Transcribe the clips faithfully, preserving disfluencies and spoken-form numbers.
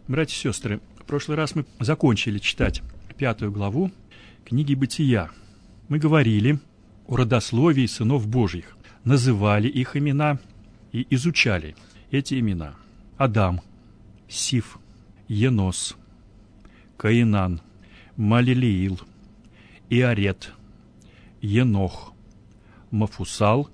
Братья и сестры, в прошлый раз мы закончили читать пятую главу книги Бытия. Мы говорили о родословии сынов Божьих, называли их имена и изучали эти имена. Адам, Сиф, Енос, Каинан, Малилиил, Иарет, Енох, Мафусал,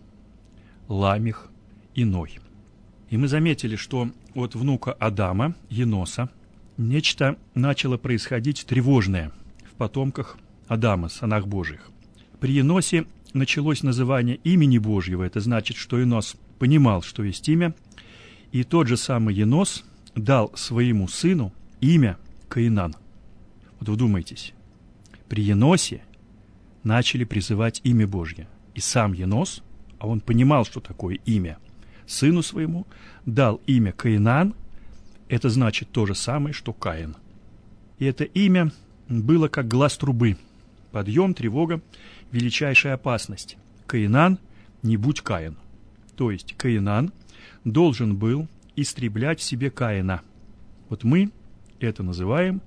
Ламих и Ной. И мы заметили, что от внука Адама, Еноса, нечто начало происходить тревожное в потомках Адама, сынах Божьих. При Еносе началось называние имени Божьего. Это значит, что Енос понимал, что есть имя, и тот же самый Енос дал своему сыну имя Каинан. Вот вдумайтесь, при Еносе начали призывать имя Божье. И сам Енос, а он понимал, что такое имя, сыну своему дал имя Каинан, это значит то же самое, что Каин. И это имя было как глаз трубы. Подъем, тревога, величайшая опасность. Каинан, не будь Каин. То есть Каинан должен был истреблять в себе Каина. Вот мы это называем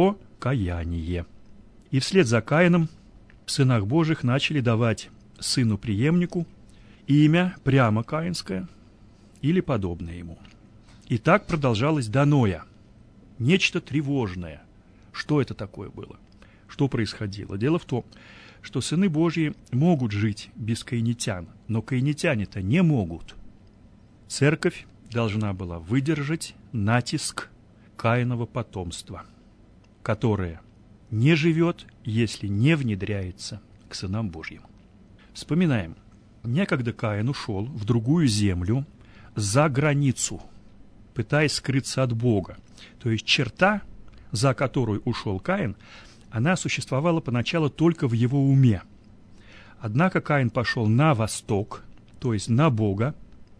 покаяние. И вслед за Каином в сынах Божьих начали давать сыну-преемнику имя прямо каинское или подобное ему. И так продолжалось до Ноя. Нечто тревожное. Что это такое было? Что происходило? Дело в том, что сыны Божьи могут жить без каинитян, но каинитяне-то не могут. Церковь должна была выдержать натиск Каинова потомства, которое не живет, если не внедряется к сынам Божьим. Вспоминаем. Некогда Каин ушел в другую землю за границу, пытаясь скрыться от Бога. То есть черта, за которую ушел Каин, она существовала поначалу только в его уме. Однако Каин пошел на восток, то есть на Бога,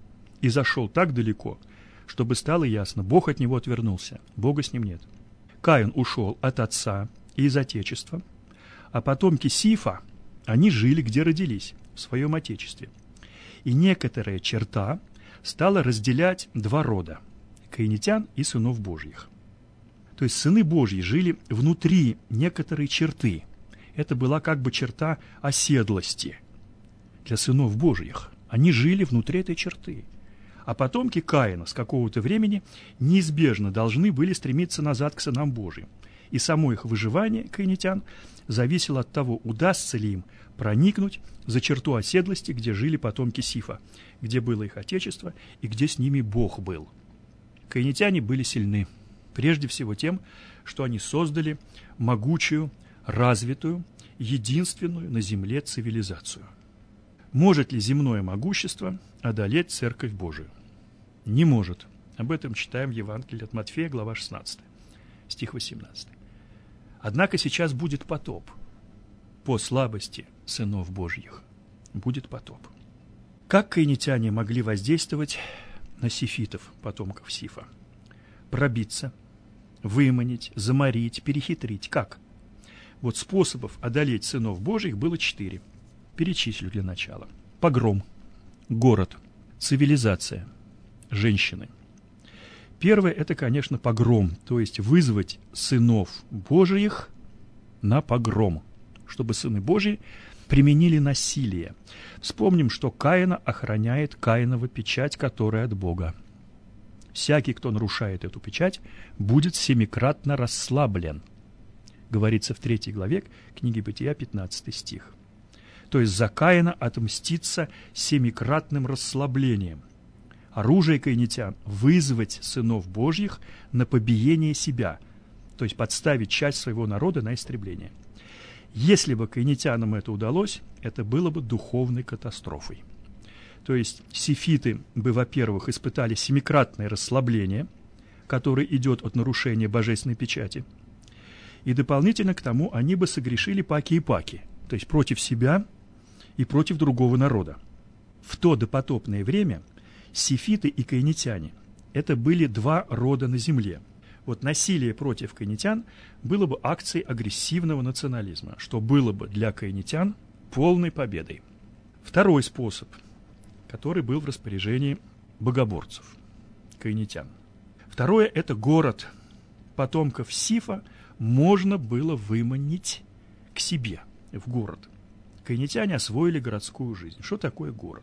и зашел так далеко, чтобы стало ясно, Бог от него отвернулся, Бога с ним нет. Каин ушел от отца и из отечества, а потомки Сифа, они жили, где родились, в своем отечестве. И некоторая черта стала разделять два рода – каинитян и сынов Божьих. То есть сыны Божьи жили внутри некоторой черты. Это была как бы черта оседлости для сынов Божьих. Они жили внутри этой черты. А потомки Каина с какого-то времени неизбежно должны были стремиться назад к сынам Божьим. И само их выживание, каинитян, зависело от того, удастся ли им проникнуть за черту оседлости, где жили потомки Сифа, где было их отечество и где с ними Бог был. Каинитяне были сильны, прежде всего тем, что они создали могучую, развитую, единственную на земле цивилизацию. Может ли земное могущество одолеть Церковь Божию? Не может. Об этом читаем в Евангелии от Матфея, глава шестнадцатая, стих восемнадцатый. Однако сейчас будет потоп. По слабости сынов Божьих будет потоп. Как каинитяне могли воздействовать на сифитов, потомков Сифа? Пробиться, выманить, заморить, перехитрить. Как? Вот способов одолеть сынов Божьих было четыре. Перечислю для начала. Погром, город, цивилизация, женщины. Первое – это, конечно, погром, то есть вызвать сынов Божьих на погром, чтобы сыны Божьи применили насилие. Вспомним, что Каина охраняет Каинова печать, которая от Бога. Всякий, кто нарушает эту печать, будет семикратно расслаблен. Говорится в третьей главе книги Бытия, пятнадцатый стих. То есть за Каина отмститься семикратным расслаблением. Оружие каинитян – вызвать сынов Божьих на побиение себя, то есть подставить часть своего народа на истребление. Если бы каинитянам это удалось, это было бы духовной катастрофой. То есть сифиты бы, во-первых, испытали семикратное расслабление, которое идет от нарушения божественной печати, и дополнительно к тому они бы согрешили паки и паки, то есть против себя и против другого народа. В то допотопное время сифиты и каинитяне – это были два рода на земле. Вот насилие против каинитян было бы акцией агрессивного национализма, что было бы для каинитян полной победой. Второй способ, который был в распоряжении богоборцев, каинитян. Второе – это город, потомков Сифа можно было выманить к себе, в город. Каинитяне освоили городскую жизнь. Что такое город?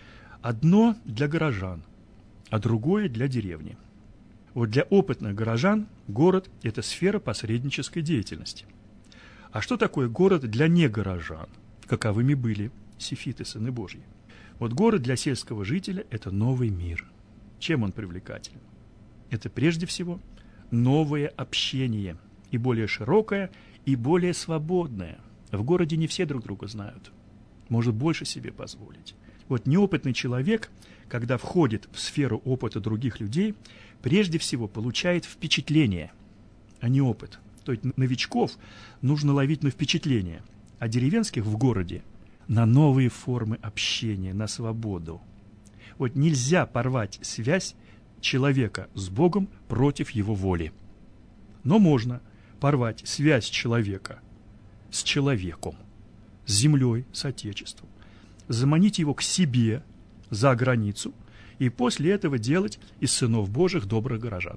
Одно для горожан, а другое для деревни. Вот для опытных горожан город – это сфера посреднической деятельности. А что такое город для негорожан? Каковыми были сифиты, сыны Божьи? Вот город для сельского жителя – это новый мир. Чем он привлекателен? Это прежде всего новое общение, и более широкое, и более свободное. В городе не все друг друга знают, может больше себе позволить. Вот неопытный человек, когда входит в сферу опыта других людей, прежде всего получает впечатление, а не опыт. То есть новичков нужно ловить на впечатление, а деревенских в городе на новые формы общения, на свободу. Вот нельзя порвать связь человека с Богом против его воли. Но можно порвать связь человека с человеком, с землей, с Отечеством, заманить его к себе за границу и после этого делать из сынов Божьих добрых горожан.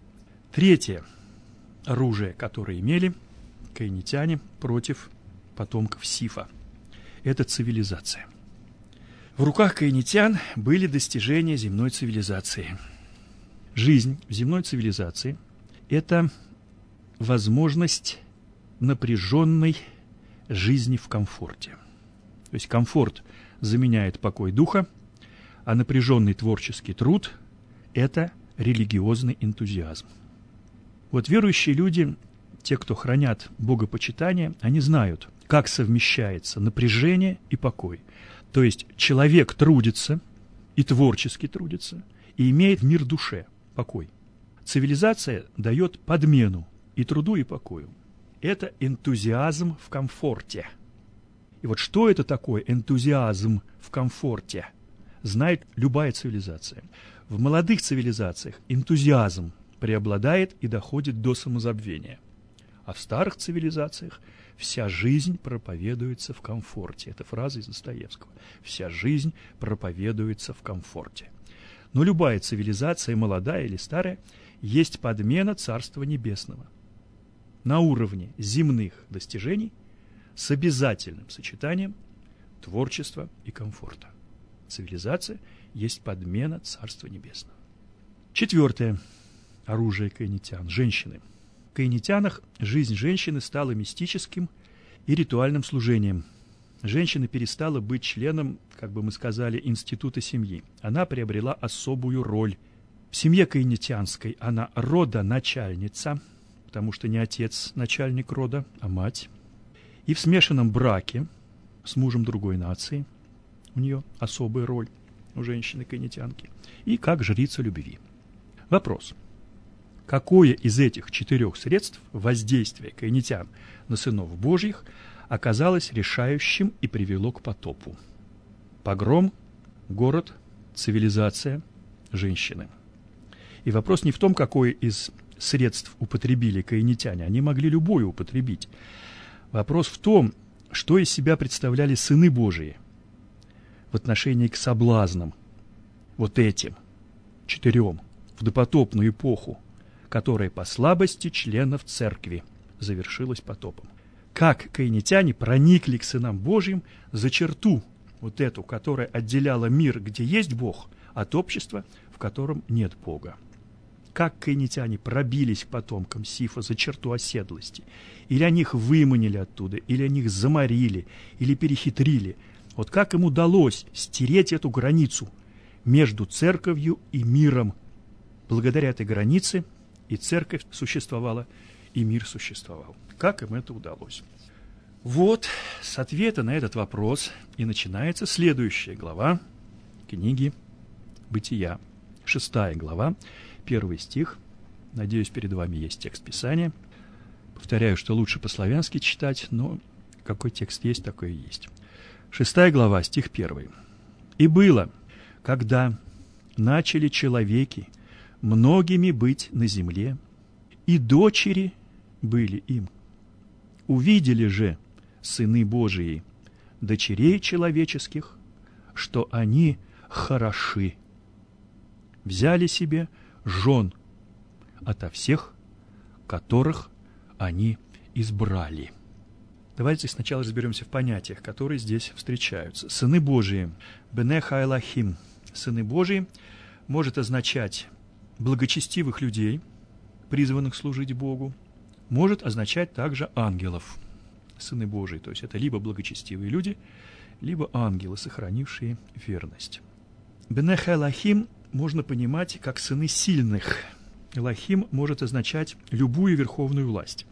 Третье оружие, которое имели каинитяне против потомков Сифа, это цивилизация. В руках каинитян были достижения земной цивилизации. Жизнь в земной цивилизации – это возможность напряженной жизни в комфорте. То есть комфорт заменяет покой духа, а напряженный творческий труд – это религиозный энтузиазм. Вот верующие люди, те, кто хранят богопочитание, они знают, как совмещается напряжение и покой. То есть человек трудится и творчески трудится, и имеет мир душе, покой. Цивилизация дает подмену и труду, и покою. Это энтузиазм в комфорте. И вот что это такое энтузиазм в комфорте, знает любая цивилизация. В молодых цивилизациях энтузиазм преобладает и доходит до самозабвения. А в старых цивилизациях вся жизнь проповедуется в комфорте. Это фраза из Достоевского. Вся жизнь проповедуется в комфорте. Но любая цивилизация, молодая или старая, есть подмена Царства Небесного на уровне земных достижений с обязательным сочетанием творчества и комфорта. Цивилизация есть подмена Царства Небесного. Четвертое оружие каинитян – женщины. В каинитянах жизнь женщины стала мистическим и ритуальным служением. Женщина перестала быть членом, как бы мы сказали, института семьи. Она приобрела особую роль. В семье каинитянской она родоначальница, потому что не отец начальник рода, а мать. И в смешанном браке с мужем другой нации у нее особая роль у женщины-каинитянки. И как жрица любви. Вопрос. Какое из этих четырех средств воздействия каинитян на сынов Божьих оказалось решающим и привело к потопу? Погром, город, цивилизация, женщины. И вопрос не в том, какое из средств употребили каинитяне. Они могли любое употребить. Вопрос в том, что из себя представляли сыны Божии в отношении к соблазнам, вот этим четырем, в допотопную эпоху, которая по слабости членов церкви завершилась потопом. Как каинитяне проникли к сынам Божьим за черту, вот эту, которая отделяла мир, где есть Бог, от общества, в котором нет Бога. Как каинитяне пробились к потомкам Сифа за черту оседлости. Или они их выманили оттуда, или они их заморили, или перехитрили. Вот как им удалось стереть эту границу между церковью и миром. Благодаря этой границе и церковь существовала, и мир существовал. Как им это удалось? Вот с ответа на этот вопрос и начинается следующая глава книги «Бытия». Шестая глава, первый стих. Надеюсь, перед вами есть текст Писания. Повторяю, что лучше по-славянски читать, но какой текст есть, такой и есть. Шестая глава, стих первый. «И было, когда начали человеки многими быть на земле, и дочери были им. Увидели же сыны Божии дочерей человеческих, что они хороши. Взяли себе жен ото всех, которых они избрали. Давайте сначала разберемся в понятиях, которые здесь встречаются. Сыны Божии, бне хаэлахим, сыны Божии, может означать благочестивых людей, призванных служить Богу, может означать также ангелов, сыны Божии. То есть это либо благочестивые люди, либо ангелы, сохранившие верность. Бнех Элохим можно понимать как сыны сильных. Элохим может означать любую верховную власть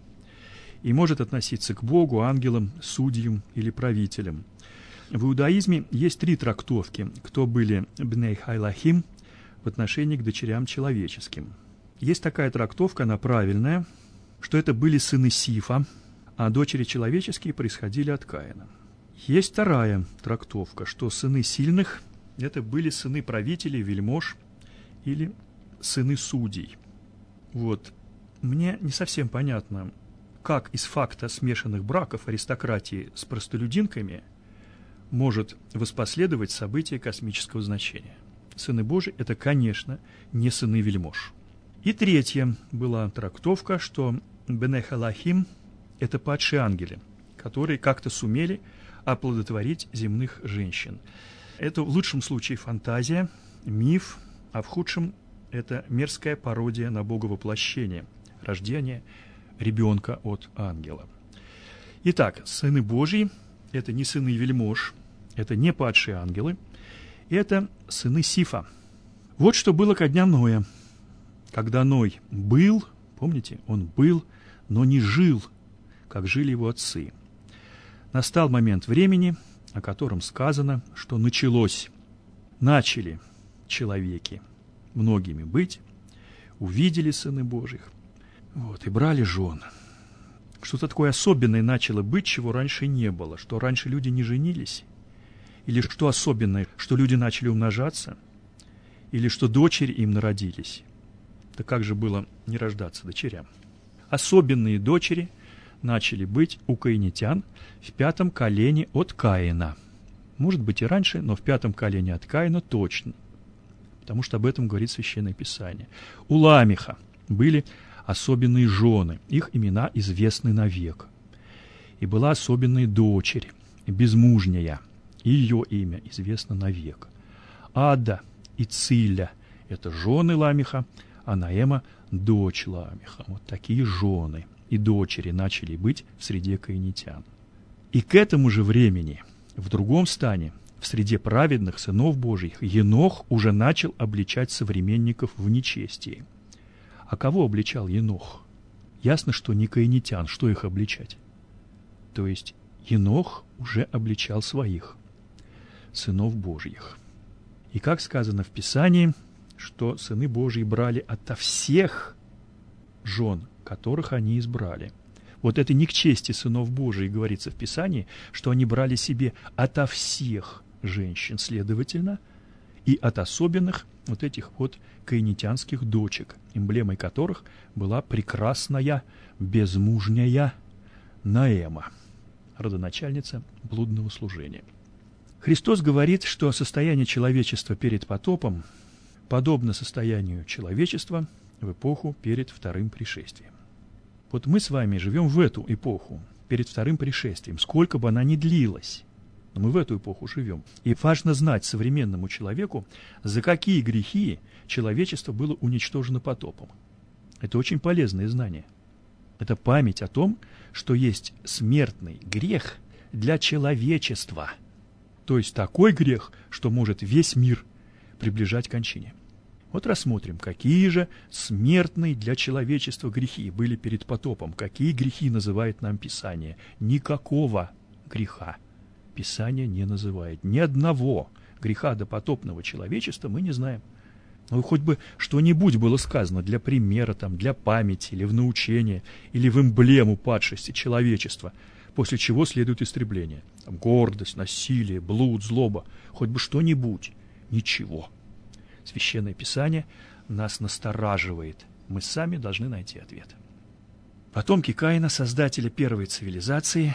и может относиться к Богу, ангелам, судьям или правителям. В иудаизме есть три трактовки, кто были Бнех Элохим в отношении к дочерям человеческим. Есть такая трактовка, она правильная, что это были сыны Сифа, а дочери человеческие происходили от Каина. Есть вторая трактовка, что сыны сильных – это были сыны правителей, вельмож или сыны судей. Вот. Мне не совсем понятно, как из факта смешанных браков аристократии с простолюдинками может воспоследовать событие космического значения. Сыны Божии – это, конечно, не сыны вельмож. И третья была трактовка, что Бнех Элохим – это падшие ангелы, которые как-то сумели оплодотворить земных женщин. Это в лучшем случае фантазия, миф, а в худшем – это мерзкая пародия на боговоплощение, рождение ребенка от ангела. Итак, сыны Божьи – это не сыны вельмож, это не падшие ангелы, это сыны Сифа. Вот что было ко дням Ноя. Когда Ной был, помните, он был, но не жил, как жили его отцы. Настал момент времени, о котором сказано, что началось. Начали человеки многими быть, увидели сыны Божьих, вот, и брали жен. Что-то такое особенное начало быть, чего раньше не было, что раньше люди не женились, или что особенное, что люди начали умножаться, или что дочери им народились. Да как же было не рождаться дочерям? Особенные дочери начали быть у каинитян в пятом колене от Каина. Может быть и раньше, но в пятом колене от Каина точно, потому что об этом говорит Священное Писание. У Ламеха были особенные жены, их имена известны навек. И была особенная дочерь, безмужняя, и ее имя известно навек. Ада и Циля – это жены Ламеха, а Наэма – дочь Ламеха. Вот такие жены и дочери начали быть в среде каинитян. И к этому же времени, в другом стане, в среде праведных сынов Божьих, Енох уже начал обличать современников в нечестии. А кого обличал Енох? Ясно, что не каинитян, что их обличать? То есть Енох уже обличал своих, сынов Божьих. И как сказано в Писании, что сыны Божьи брали ото всех жен, которых они избрали. Вот это не к чести сынов Божьих говорится в Писании, что они брали себе ото всех женщин, следовательно, и от особенных вот этих вот каинитянских дочек, эмблемой которых была прекрасная, безмужняя Наэма, родоначальница блудного служения. Христос говорит, что состояние человечества перед потопом подобно состоянию человечества в эпоху перед вторым пришествием. Вот мы с вами живем в эту эпоху, перед вторым пришествием, сколько бы она ни длилась. Но мы в эту эпоху живем. И важно знать современному человеку, за какие грехи человечество было уничтожено потопом. Это очень полезное знание. Это память о том, что есть смертный грех для человечества. То есть такой грех, что может весь мир приближать к кончине. Вот рассмотрим, какие же смертные для человечества грехи были перед потопом, какие грехи называет нам Писание. Никакого греха Писание не называет. Ни одного греха допотопного человечества мы не знаем. Ну, хоть бы что-нибудь было сказано для примера, там, для памяти, или в научение, или в эмблему падшести человечества, после чего следует истребление. Там, гордость, насилие, блуд, злоба. Хоть бы что-нибудь. Ничего. Священное Писание нас настораживает. Мы сами должны найти ответ. Потомки Каина, создателя первой цивилизации,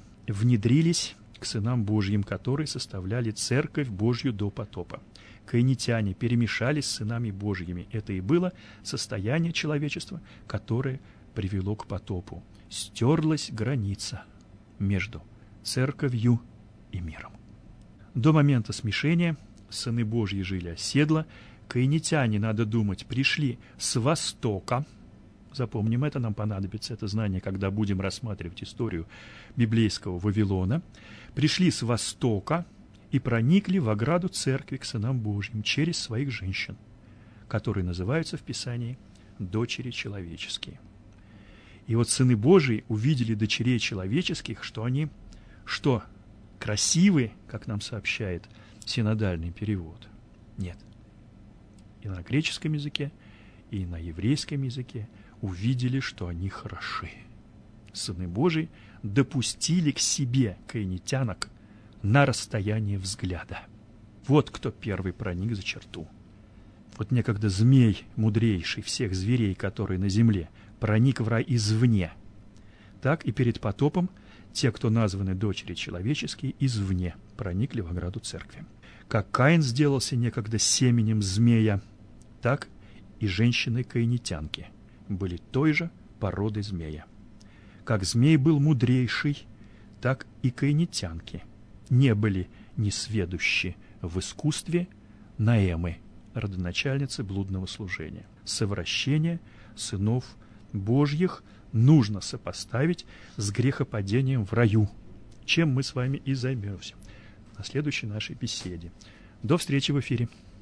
внедрились к сынам Божьим, которые составляли церковь Божью до потопа. Каинитяне перемешались с сынами Божьими. Это и было состояние человечества, которое привело к потопу. Стерлась граница между церковью и миром. До момента смешения сыны Божьи жили оседло, каинитяне, надо думать, пришли с востока. Запомним это, нам понадобится это знание, когда будем рассматривать историю библейского Вавилона. Пришли с востока и проникли в ограду церкви к сынам Божьим через своих женщин, которые называются в Писании «дочери человеческие». И вот сыны Божии увидели дочерей человеческих, что они, что, красивы, как нам сообщает синодальный перевод? Нет. И на греческом языке, и на еврейском языке увидели, что они хороши. Сыны Божии допустили к себе каинитянок на расстояние взгляда. Вот кто первый проник за черту. Вот некогда змей, мудрейший всех зверей, который на земле, проник в рай извне. Так и перед потопом те, кто названы дочери человеческие, извне проникли в ограду церкви. Как Каин сделался некогда семенем змея, так и женщины-каинитянки были той же породы змея. Как змей был мудрейший, так и каинитянки не были несведущи в искусстве Наэмы, родоначальницы блудного служения. Совращение сынов Божьих нужно сопоставить с грехопадением в раю, чем мы с вами и займемся на следующей нашей беседе. До встречи в эфире.